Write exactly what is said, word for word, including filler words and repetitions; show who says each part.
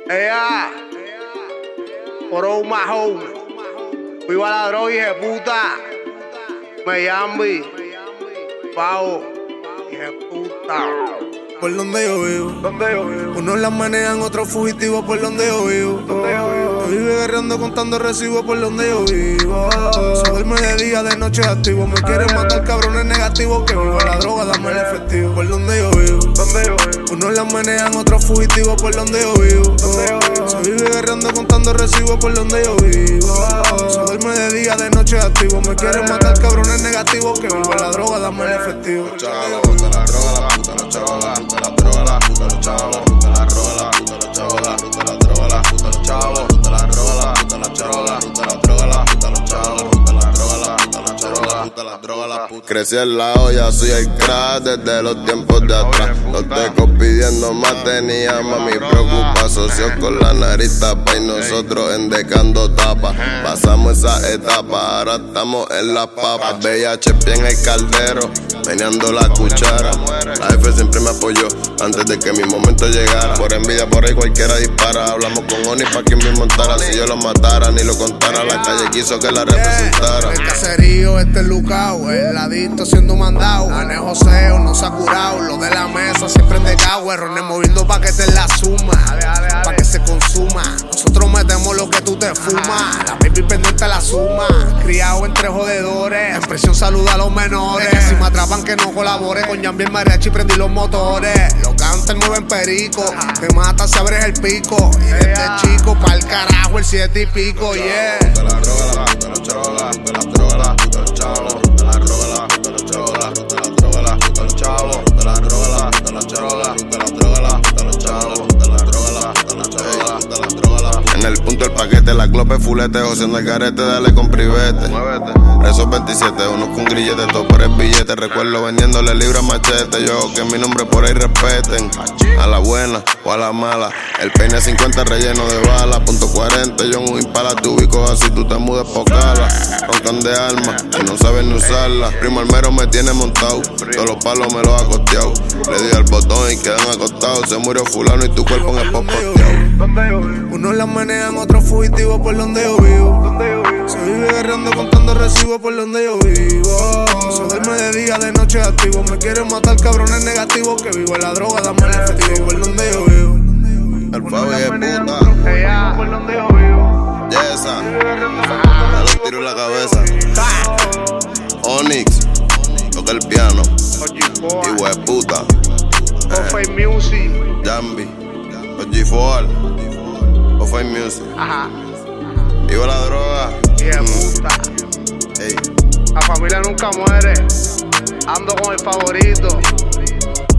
Speaker 1: Ella, Oro Mahón, viva la droga, hija de puta. Miami, Pau, hija de puta.
Speaker 2: Por donde yo vivo,
Speaker 1: ¿Dónde yo vivo?
Speaker 2: unos las manejan, otros fugitivos por donde yo vivo.
Speaker 1: ¿Dónde yo vivo?
Speaker 2: Me vive guerreando contando recibos por donde yo vivo. Se duerme de día, de noche activo. Me quieren matar cabrones negativos. Que viva la droga, dame el efectivo. Por donde yo vivo,
Speaker 1: ¿Dónde yo vivo?
Speaker 2: unos las manejan, otros fugitivos por donde yo vivo.
Speaker 1: ¿Dónde yo vivo?
Speaker 2: Se vive guerreando contando recibos por donde yo vivo. Se duerme de día, de noche activo. Me quieren matar cabrones negativos. Que viva la droga, dame el efectivo.
Speaker 3: Los chavos, de la droga, la puta, los chavos, la puta, la droga, la puta, los chavos, de la droga, la puta, los chavos, la puta, la droga, la puta, los chavos, de la droga, la puta, los chavos, la puta, la droga, la puta, los chavos, de la droga, la puta, los chavos, la puta, la droga, la puta. Crecí al lado, ya soy el crack desde los tiempos de atrás. Los tecos pidiendo más tenía mami preocupa. Socios con la nariz tapa y nosotros endecando tapas. Pasamos esa etapa, ahora estamos en las papas. V H P en el caldero, meneando la cuchara. La F siempre me apoyó antes de que mi momento llegara. Por envidia por ahí cualquiera dispara. Hablamos con Oni pa' quien me montara. Si yo lo matara ni lo contara, la calle quiso que la representara.
Speaker 2: El caserío, este Lucao, el ladito siendo mandado. Manejo seo, no se ha curado. Lo de la mesa siempre en decago. Errores moviendo pa' que te la suma, pa' que se consuma. Nosotros metemos lo que tú te fumas. La baby pendiente la suma. Criado entre jodedores. En presión saluda a los menores. Que si me atrapan que no colabore. Con Yambi el mariachi prendí los motores. Lo canta el mueven perico. Te mata si abres el pico. Y desde chico pa'l carajo el siete y pico, yeah.
Speaker 3: De la droga, la puta, los chavos, la puta, la droga, la puta, los chavos, de la droga, la puta, los chavos, la puta, la droga, la puta, los chavos, de la droga, la puta, los chavos, la puta, la droga, la puta, los chavos, de la droga, la puta, los chavos, la puta, la droga, la puta. En el punto el paquete, la clope fulete, joseando el garete, dale con privete. Muévete. Esos veintisiete, unos con grillete, todo por el billete. Recuerdo vendiéndole libra machete. Yo hago que mi nombre por ahí respeten. A la buena o a la mala. El peine cincuenta relleno de bala. Punto cuarenta, yo en un impala te ubico así, tú te mudes pocala. Roncan de armas y no saben ni usarla. Primo Almero me tiene montado, todos los palos me los ha costeado. Le di al botón y quedan acostados. Se murió fulano y tu cuerpo en el pop posteado.
Speaker 1: ¿Dónde yo vivo?
Speaker 2: Unos las manejan, otros fugitivos por donde yo vivo.
Speaker 1: ¿Dónde yo vivo?
Speaker 2: Se vive guerreando contando recibos por donde yo vivo. Se duerme de día, de noche activo. Me quieren matar cabrones negativos. Que vivo en la droga, dame el efectivo. Por donde yo vivo.
Speaker 3: El Fabi es puta,
Speaker 1: Ella, por donde yo vivo.
Speaker 3: Yesa, me lo tiro en la cabeza. Onyx, toca el piano, y hue puta.
Speaker 1: Ofay Music.
Speaker 3: Yambi, O G cuatro, Ofay Music.
Speaker 1: Ajá.
Speaker 3: Viva la droga.
Speaker 1: Hija de puta.
Speaker 3: Ey.
Speaker 1: La familia nunca muere. Ando con el favorito.